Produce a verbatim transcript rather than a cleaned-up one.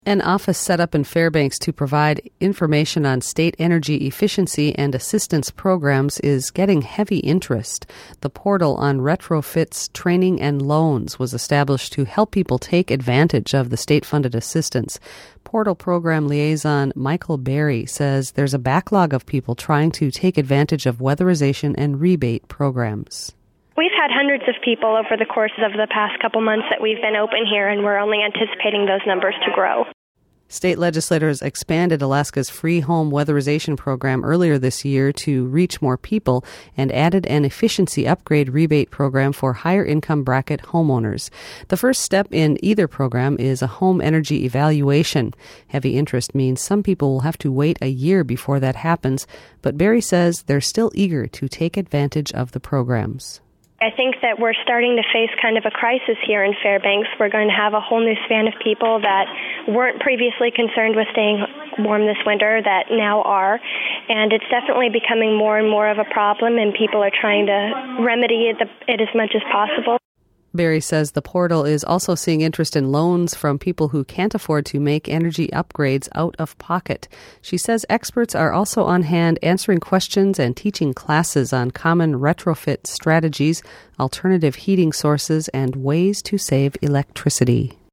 An office set up in Fairbanks to provide information on state energy efficiency and assistance programs is getting heavy interest. The portal on retrofits, training, and loans was established to help people take advantage of the state-funded assistance. Portal program liaison Michael Berry says there's a backlog of people trying to take advantage of weatherization and rebate programs. We've had hundreds of people over the course of the past couple months that we've been open here, and we're only anticipating those numbers to grow. State legislators expanded Alaska's free home weatherization program earlier this year to reach more people and added an efficiency upgrade rebate program for higher income bracket homeowners. The first step in either program is a home energy evaluation. Heavy interest means some people will have to wait a year before that happens, but Berry says they're still eager to take advantage of the programs. I think that we're starting to face kind of a crisis here in Fairbanks. We're going to have a whole new span of people that weren't previously concerned with staying warm this winter that now are. And it's definitely becoming more and more of a problem, and people are trying to remedy it, it as much as possible. Berry says the portal is also seeing interest in loans from people who can't afford to make energy upgrades out of pocket. She says experts are also on hand answering questions and teaching classes on common retrofit strategies, alternative heating sources, and ways to save electricity.